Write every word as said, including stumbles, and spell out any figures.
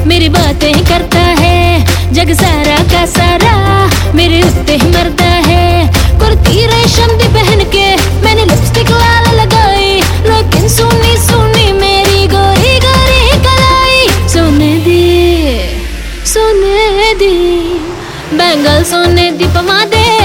मेरी बातें करता है जग सारा का सारा, मेरे उत्ते ही मरदा है। कुर्ती रेशम दी पहन के मैंने लिपस्टिक लाल लगाई, लेकिन सुनी सुनी मेरी गोरी गोरी कलाई। सोने दी सोने दी बैंगल सोने दी पवा दे,